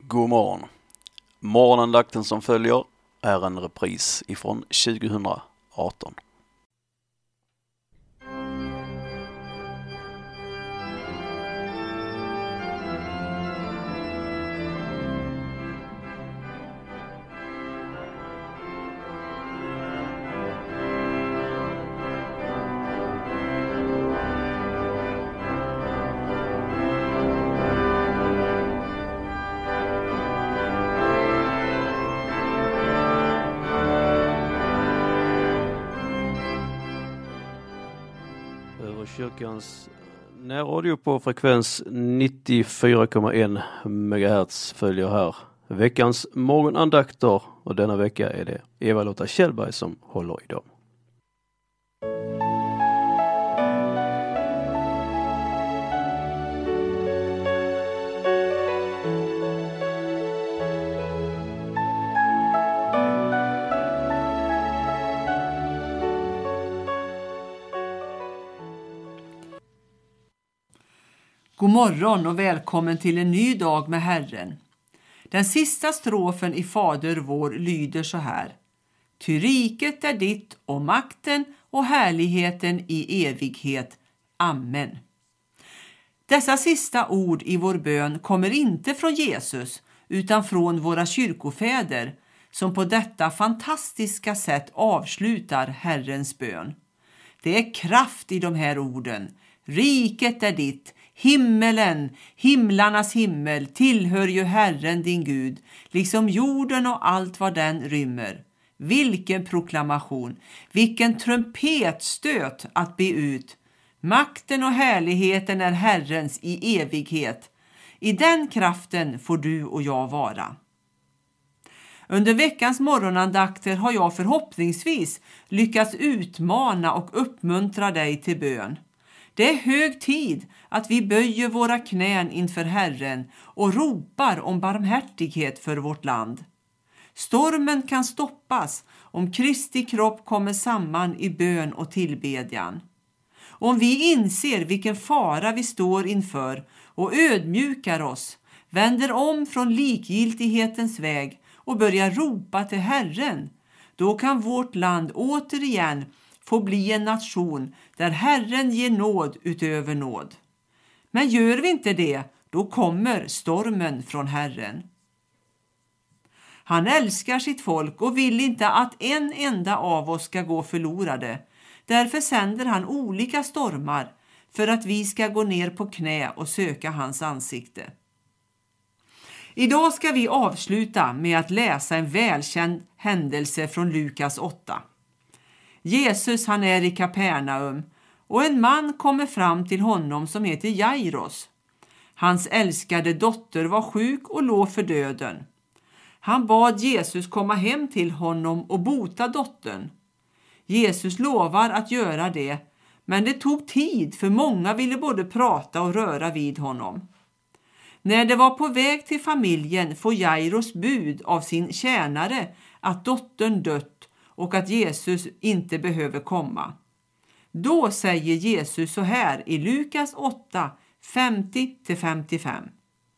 God morgon. Morgonandakten som följer är en repris ifrån 2018. Kyrkans närradio på frekvens 94,1 MHz följer här veckans morgonandakter, och denna vecka är det Eva-Lotta Kjellberg som håller idag. God morgon och välkommen till en ny dag med Herren. Den sista strofen i Fader vår lyder så här: Ty riket är ditt och makten och härligheten i evighet. Amen. Dessa sista ord i vår bön kommer inte från Jesus utan från våra kyrkofäder som på detta fantastiska sätt avslutar Herrens bön. Det är kraft i de här orden. Riket är ditt. Himmelen, himlarnas himmel, tillhör ju Herren din Gud, liksom jorden och allt vad den rymmer. Vilken proklamation, vilken trumpetstöt att be ut. Makten och härligheten är Herrens i evighet. I den kraften får du och jag vara. Under veckans morgonandakter har jag förhoppningsvis lyckats utmana och uppmuntra dig till bön. Det är hög tid att vi böjer våra knän inför Herren och ropar om barmhärtighet för vårt land. Stormen kan stoppas om Kristi kropp kommer samman i bön och tillbedjan. Om vi inser vilken fara vi står inför och ödmjukar oss, vänder om från likgiltighetens väg och börjar ropa till Herren, då kan vårt land återigen få bli en nation där Herren ger nåd utöver nåd. Men gör vi inte det, då kommer stormen från Herren. Han älskar sitt folk och vill inte att en enda av oss ska gå förlorade. Därför sänder han olika stormar för att vi ska gå ner på knä och söka hans ansikte. Idag ska vi avsluta med att läsa en välkänd händelse från Lukas 8. Jesus han är i Kapernaum och en man kommer fram till honom som heter Jairus. Hans älskade dotter var sjuk och låg för döden. Han bad Jesus komma hem till honom och bota dottern. Jesus lovar att göra det, men det tog tid för många ville både prata och röra vid honom. När det var på väg till familjen får Jairus bud av sin tjänare att dottern dött och att Jesus inte behöver komma. Då säger Jesus så här i Lukas 8, 50-55.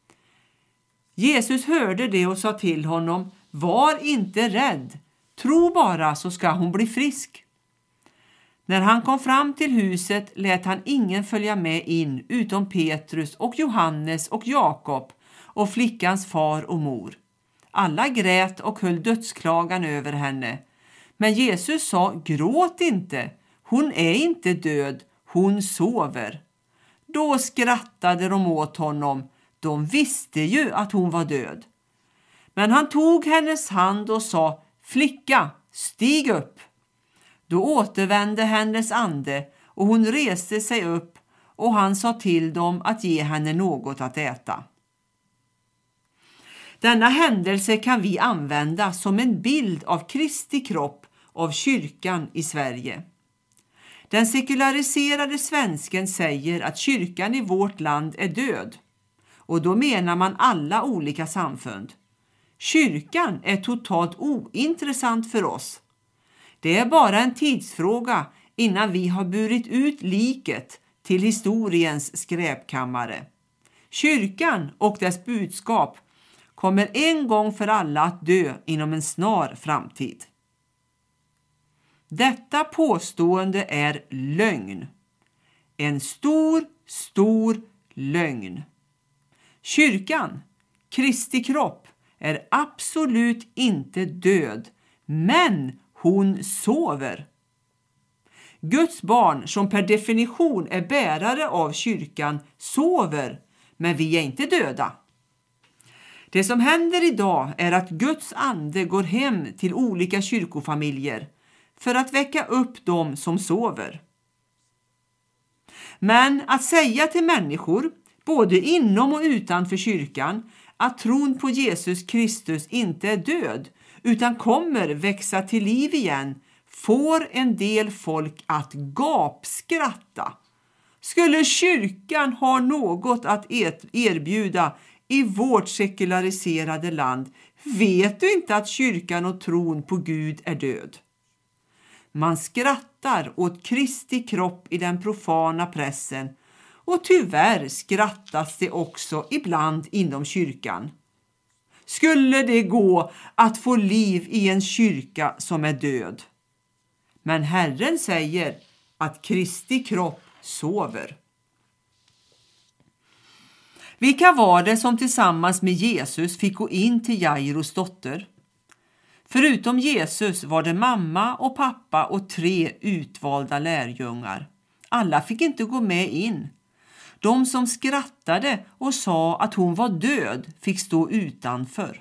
Jesus hörde det och sa till honom: var inte rädd, tro bara så ska hon bli frisk. När han kom fram till huset lät han ingen följa med in utom Petrus och Johannes och Jakob och flickans far och mor. Alla grät och höll dödsklagan över henne. Men Jesus sa: gråt inte, hon är inte död, hon sover. Då skrattade de åt honom, de visste ju att hon var död. Men han tog hennes hand och sa: flicka, stig upp. Då återvände hennes ande och hon reste sig upp och han sa till dem att ge henne något att äta. Denna händelse kan vi använda som en bild av Kristi kropp, av kyrkan i Sverige. Den sekulariserade svensken säger att kyrkan i vårt land är död. Och då menar man alla olika samfund. Kyrkan är totalt ointressant för oss. Det är bara en tidsfråga innan vi har burit ut liket till historiens skräpkammare. Kyrkan och dess budskap kommer en gång för alla att dö inom en snar framtid. Detta påstående är lögn. En stor lögn. Kyrkan, Kristi kropp, är absolut inte död, men hon sover. Guds barn, som per definition är bärare av kyrkan, sover, men vi är inte döda. Det som händer idag är att Guds ande går hem till olika kyrkofamiljer för att väcka upp dem som sover. Men att säga till människor, både inom och utanför kyrkan, att tron på Jesus Kristus inte är död utan kommer växa till liv igen, får en del folk att gapskratta. Skulle kyrkan ha något att erbjuda i vårt sekulariserade land, vet du inte att kyrkan och tron på Gud är död? Man skrattar åt Kristi kropp i den profana pressen, och tyvärr skrattas det också ibland inom kyrkan. Skulle det gå att få liv i en kyrka som är död? Men Herren säger att Kristi kropp sover. Vilka var det som tillsammans med Jesus fick gå in till Jairos dotter? Förutom Jesus var det mamma och pappa och 3 utvalda lärjungar. Alla fick inte gå med in. De som skrattade och sa att hon var död fick stå utanför.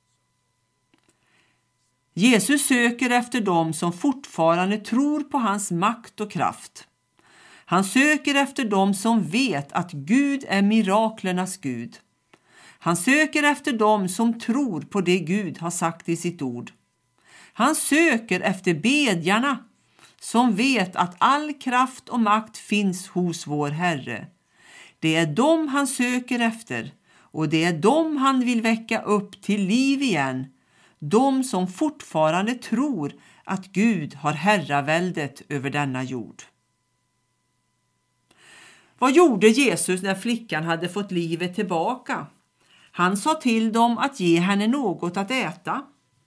Jesus söker efter dem som fortfarande tror på hans makt och kraft. Han söker efter dem som vet att Gud är miraklernas Gud. Han söker efter dem som tror på det Gud har sagt i sitt ord. Han söker efter bedjarna som vet att all kraft och makt finns hos vår Herre. Det är dem han söker efter, och det är dem han vill väcka upp till liv igen. De som fortfarande tror att Gud har herraväldet över denna jord. Vad gjorde Jesus när flickan hade fått livet tillbaka? Han sa till dem att ge henne något att äta.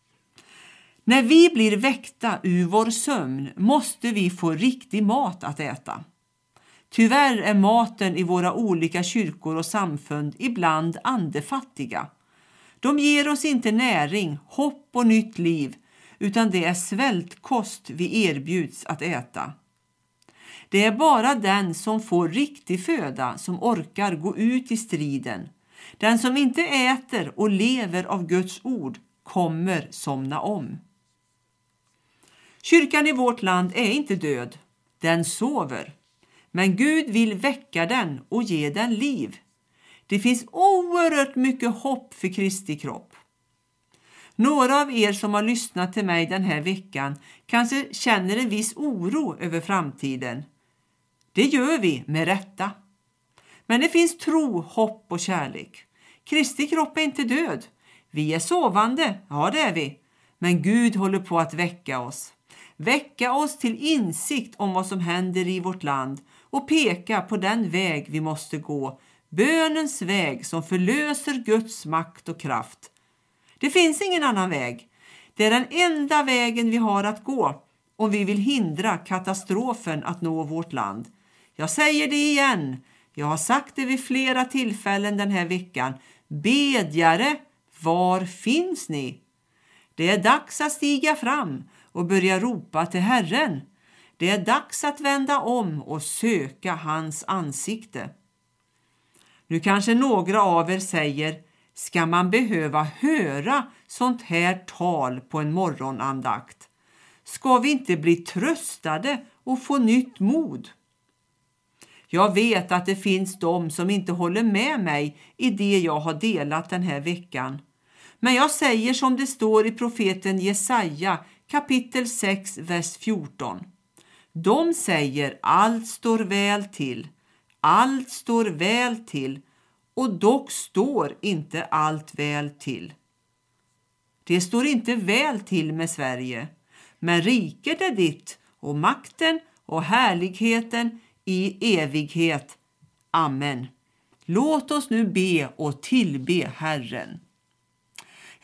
När vi blir väckta ur vår sömn måste vi få riktig mat att äta. Tyvärr är maten i våra olika kyrkor och samfund ibland andefattiga. De ger oss inte näring, hopp och nytt liv, utan det är svältkost vi erbjuds att äta. Det är bara den som får riktig föda som orkar gå ut i striden. Den som inte äter och lever av Guds ord kommer somna om. Kyrkan i vårt land är inte död, den sover. Men Gud vill väcka den och ge den liv. Det finns oerhört mycket hopp för Kristi kropp. Några av er som har lyssnat till mig den här veckan kanske känner en viss oro över framtiden. Det gör vi med rätta. Men det finns tro, hopp och kärlek. Kristi kropp är inte död. Vi är sovande, ja det är vi. Men Gud håller på att väcka oss. Väcka oss till insikt om vad som händer i vårt land och peka på den väg vi måste gå. Bönens väg som förlöser Guds makt och kraft. Det finns ingen annan väg. Det är den enda vägen vi har att gå om vi vill hindra katastrofen att nå vårt land. Jag säger det igen. Jag har sagt det vid flera tillfällen den här veckan. Bedjare, var finns ni? Det är dags att stiga fram och börja ropa till Herren. Det är dags att vända om och söka hans ansikte. Nu kanske några av er säger, ska man behöva höra sånt här tal på en morgonandakt? Ska vi inte bli tröstade och få nytt mod? Jag vet att det finns de som inte håller med mig i det jag har delat den här veckan. Men jag säger som det står i profeten Jesaja kapitel 6, vers 14. De säger allt står väl till, allt står väl till, och dock står inte allt väl till. Det står inte väl till med Sverige, men riket är ditt och makten och härligheten i evighet. Amen. Låt oss nu be och tillbe Herren.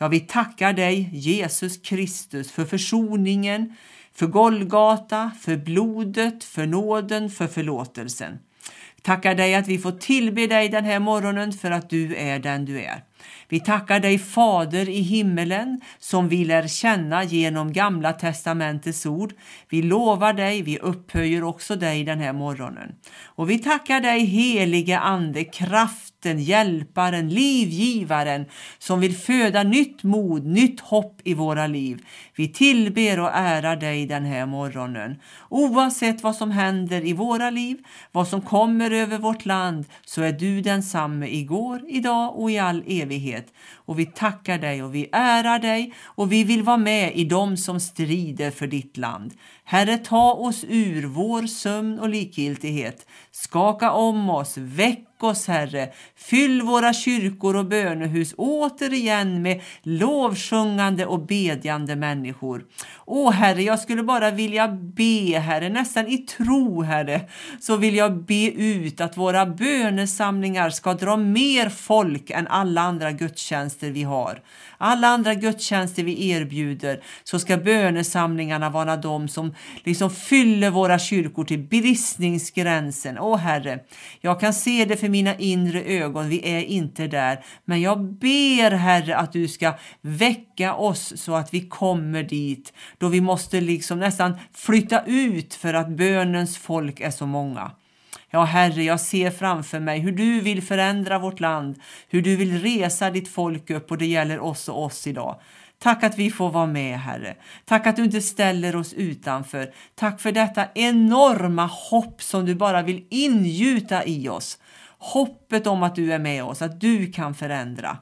Ja, vi tackar dig, Jesus Kristus, för försoningen, för Golgata, för blodet, för nåden, för förlåtelsen. Tackar dig att vi får tillbe dig den här morgonen för att du är den du är. Vi tackar dig, Fader i himmelen, som vi lär känna genom Gamla testamentets ord. Vi lovar dig, vi upphöjer också dig den här morgonen. Och vi tackar dig, helige Ande, kraften, hjälparen, livgivaren, som vill föda nytt mod, nytt hopp i våra liv. Vi tillber och ärar dig den här morgonen. Oavsett vad som händer i våra liv, vad som kommer över vårt land, så är du densamme igår, idag och i all evighet. Och vi tackar dig och vi ärar dig och vi vill vara med i dem som strider för ditt land. Herre, ta oss ur vår sömn och likgiltighet. Skaka om oss, väck oss, Herre. Fyll våra kyrkor och bönehus återigen med lovsjungande och bedjande människor. Herre, jag skulle bara vilja be, Herre, nästan i tro, Herre, så vill jag be ut att våra bönesamlingar ska dra mer folk än alla andra gudstjänster vi har. Alla andra gudstjänster vi erbjuder, så ska bönesamlingarna vara de som liksom fyller våra kyrkor till bristningsgränsen. Herre, jag kan se det för mina inre ögon, vi är inte där. Men jag ber, Herre, att du ska väcka oss så att vi kommer dit. Då vi måste liksom nästan flytta ut för att bönens folk är så många. Ja, Herre, jag ser framför mig hur du vill förändra vårt land, hur du vill resa ditt folk upp, och det gäller oss idag. Tack att vi får vara med, Herre. Tack att du inte ställer oss utanför. Tack för detta enorma hopp som du bara vill ingjuta i oss. Hoppet om att du är med oss, att du kan förändra.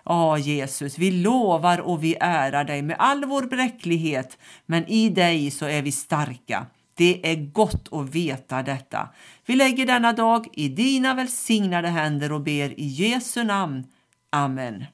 Jesus, vi lovar och vi ärar dig med all vår bräcklighet, men i dig så är vi starka. Det är gott att veta detta. Vi lägger denna dag i dina välsignade händer och ber i Jesu namn. Amen.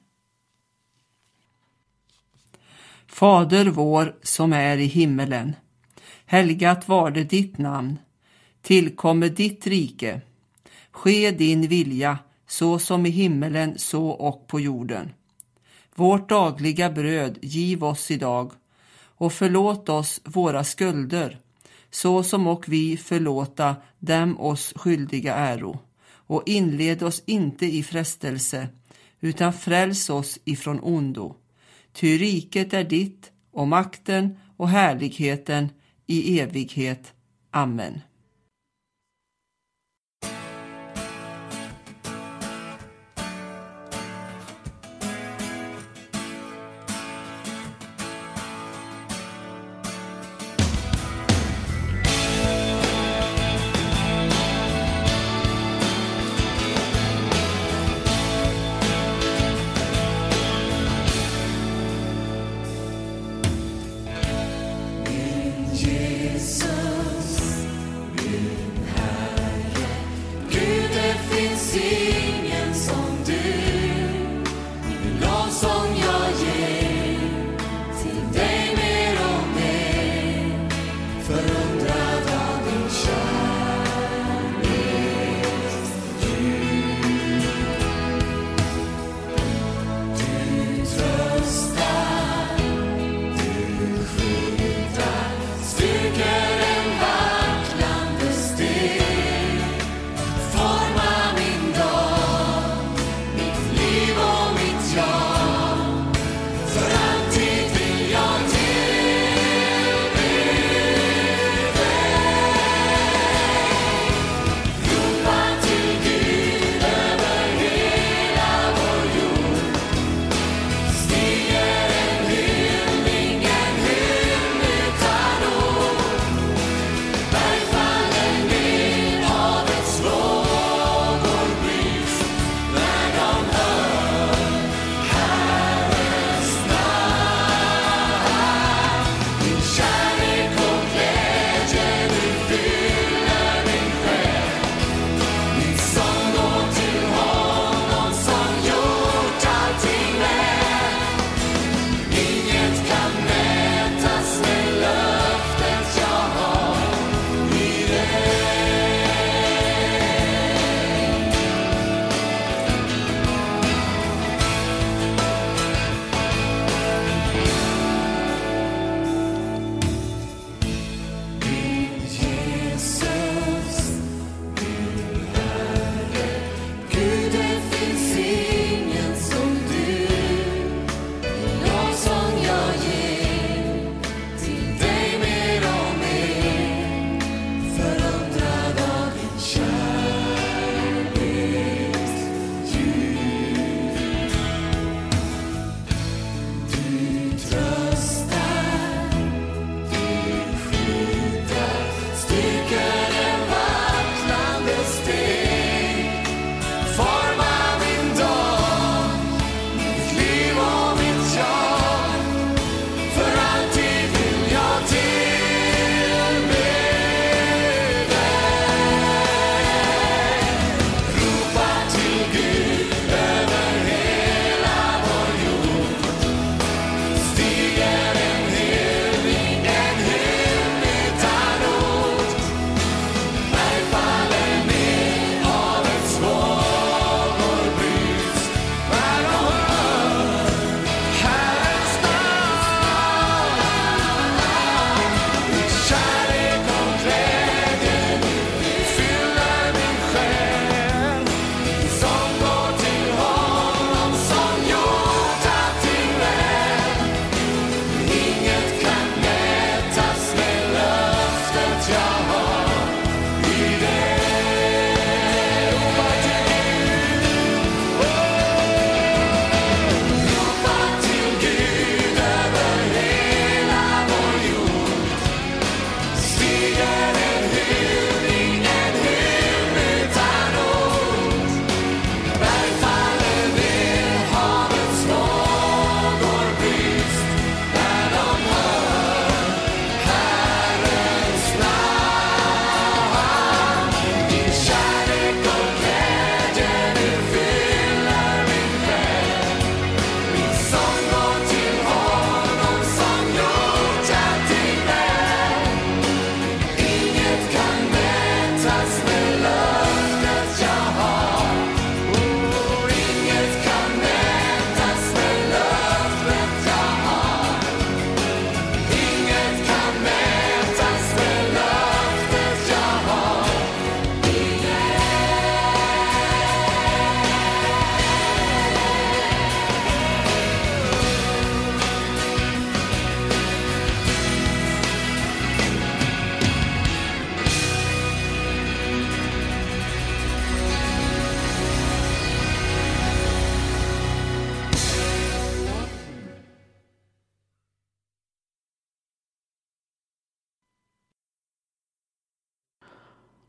Fader vår som är i himmelen. Helgat var det ditt namn. Tillkommer ditt rike. Ske din vilja, så som i himmelen, så och på jorden. Vårt dagliga bröd giv oss idag, och förlåt oss våra skulder, så som och vi förlåta dem oss skyldiga äro. Och inled oss inte i frestelse, utan fräls oss ifrån ondo. Ty riket är ditt, och makten och härligheten i evighet. Amen.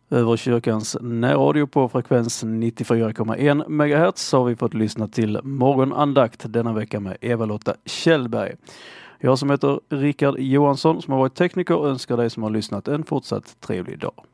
Över kyrkans närradio på frekvens 94,1 MHz har vi fått lyssna till morgonandakt denna vecka med Eva-Lotta Kjellberg. Jag som heter Rickard Johansson som har varit tekniker önskar dig som har lyssnat en fortsatt trevlig dag.